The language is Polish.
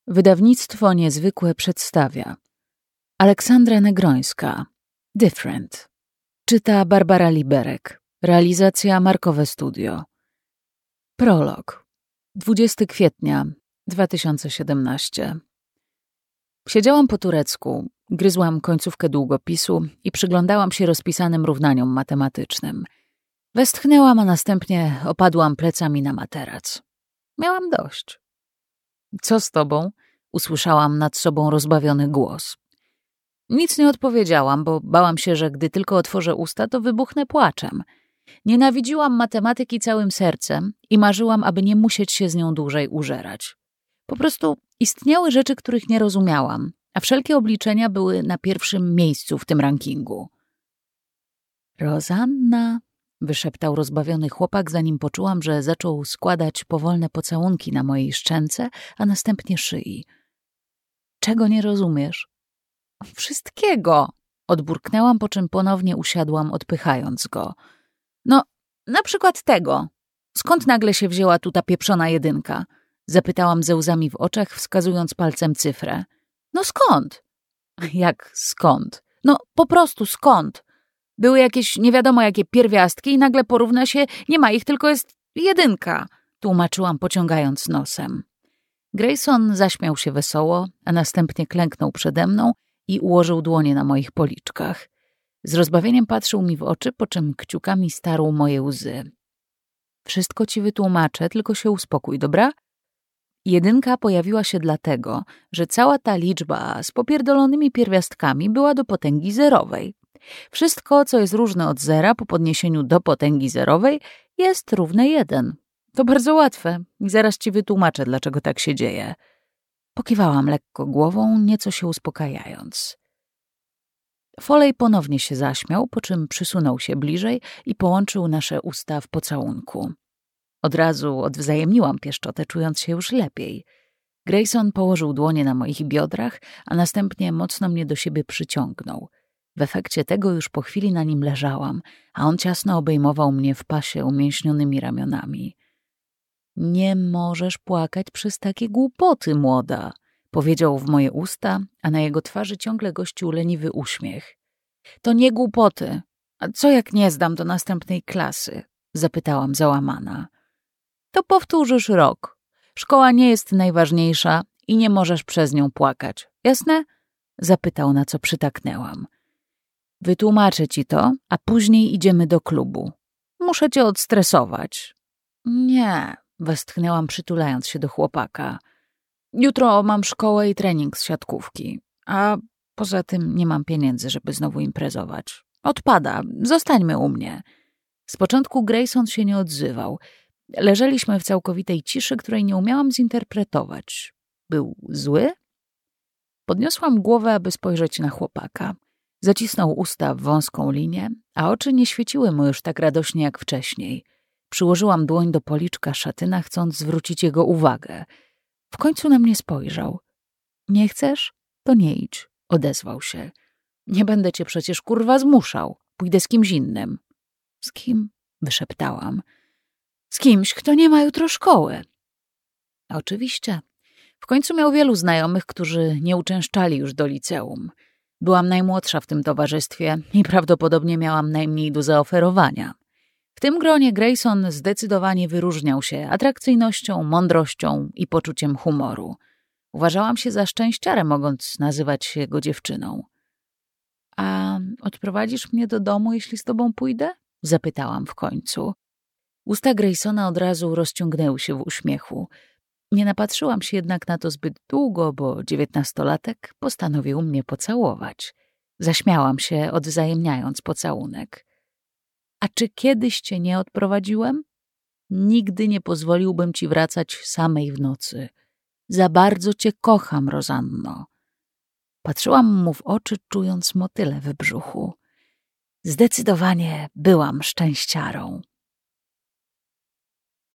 Wydawnictwo Niezwykłe przedstawia Aleksandra Negrońska, Different. Czyta Barbara Liberek. Realizacja Markowe Studio. Prolog. 20 kwietnia 2017. Siedziałam po turecku, gryzłam końcówkę długopisu i przyglądałam się rozpisanym równaniom matematycznym. Westchnęłam, a następnie opadłam plecami na materac. Miałam dość. Co z tobą? Usłyszałam nad sobą rozbawiony głos. Nic nie odpowiedziałam, bo bałam się, że gdy tylko otworzę usta, to wybuchnę płaczem. Nienawidziłam matematyki całym sercem i marzyłam, aby nie musieć się z nią dłużej użerać. Po prostu istniały rzeczy, których nie rozumiałam, a wszelkie obliczenia były na pierwszym miejscu w tym rankingu. Rozanna, wyszeptał rozbawiony chłopak, zanim poczułam, że zaczął składać powolne pocałunki na mojej szczęce, a następnie szyi. Czego nie rozumiesz? Wszystkiego, odburknęłam, po czym ponownie usiadłam, odpychając go. No, na przykład tego. Skąd nagle się wzięła tu ta pieprzona 1? Zapytałam ze łzami w oczach, wskazując palcem cyfrę. No skąd? Jak skąd? No po prostu skąd? Były jakieś nie wiadomo jakie pierwiastki i nagle porówna się, nie ma ich, tylko jest 1, tłumaczyłam, pociągając nosem. Grayson zaśmiał się wesoło, a następnie klęknął przede mną i ułożył dłonie na moich policzkach. Z rozbawieniem patrzył mi w oczy, po czym kciukami starł moje łzy. Wszystko ci wytłumaczę, tylko się uspokój, dobra? 1 pojawiła się dlatego, że cała ta liczba z popierdolonymi pierwiastkami była do potęgi zerowej. Wszystko, co jest różne od zera po podniesieniu do potęgi zerowej, jest równe 1. To bardzo łatwe i zaraz ci wytłumaczę, dlaczego tak się dzieje. Pokiwałam lekko głową, nieco się uspokajając. Foley ponownie się zaśmiał, po czym przysunął się bliżej i połączył nasze usta w pocałunku. Od razu odwzajemniłam pieszczotę, czując się już lepiej. Grayson położył dłonie na moich biodrach, a następnie mocno mnie do siebie przyciągnął. W efekcie tego już po chwili na nim leżałam, a on ciasno obejmował mnie w pasie umięśnionymi ramionami. Nie możesz płakać przez takie głupoty, młoda, powiedział w moje usta, a na jego twarzy ciągle gościł leniwy uśmiech. To nie głupoty. A co jak nie zdam do następnej klasy? Zapytałam załamana. To powtórzysz rok. Szkoła nie jest najważniejsza i nie możesz przez nią płakać. Jasne? Zapytał, na co przytaknęłam. Wytłumaczę ci to, a później idziemy do klubu. Muszę cię odstresować. Nie, westchnęłam, przytulając się do chłopaka. Jutro mam szkołę i trening z siatkówki, a poza tym nie mam pieniędzy, żeby znowu imprezować. Odpada, zostańmy u mnie. Z początku Grayson się nie odzywał. Leżeliśmy w całkowitej ciszy, której nie umiałam zinterpretować. Był zły? Podniosłam głowę, aby spojrzeć na chłopaka. Zacisnął usta w wąską linię, a oczy nie świeciły mu już tak radośnie jak wcześniej. Przyłożyłam dłoń do policzka szatyna, chcąc zwrócić jego uwagę. W końcu na mnie spojrzał. Nie chcesz? To nie idź, odezwał się. Nie będę cię przecież kurwa zmuszał. Pójdę z kimś innym. Z kim? Wyszeptałam. Z kimś, kto nie ma jutro szkoły. Oczywiście. W końcu miał wielu znajomych, którzy nie uczęszczali już do liceum. Byłam najmłodsza w tym towarzystwie i prawdopodobnie miałam najmniej do zaoferowania. W tym gronie Grayson zdecydowanie wyróżniał się atrakcyjnością, mądrością i poczuciem humoru. Uważałam się za szczęściarę, mogąc nazywać się jego dziewczyną. A odprowadzisz mnie do domu, jeśli z tobą pójdę? Zapytałam w końcu. Usta Graysona od razu rozciągnęły się w uśmiechu. Nie napatrzyłam się jednak na to zbyt długo, bo 19-latek postanowił mnie pocałować. Zaśmiałam się, odwzajemniając pocałunek. A czy kiedyś cię nie odprowadziłem? Nigdy nie pozwoliłbym ci wracać samej w nocy. Za bardzo cię kocham, Rozanno. Patrzyłam mu w oczy, czując motyle w brzuchu. Zdecydowanie byłam szczęściarą.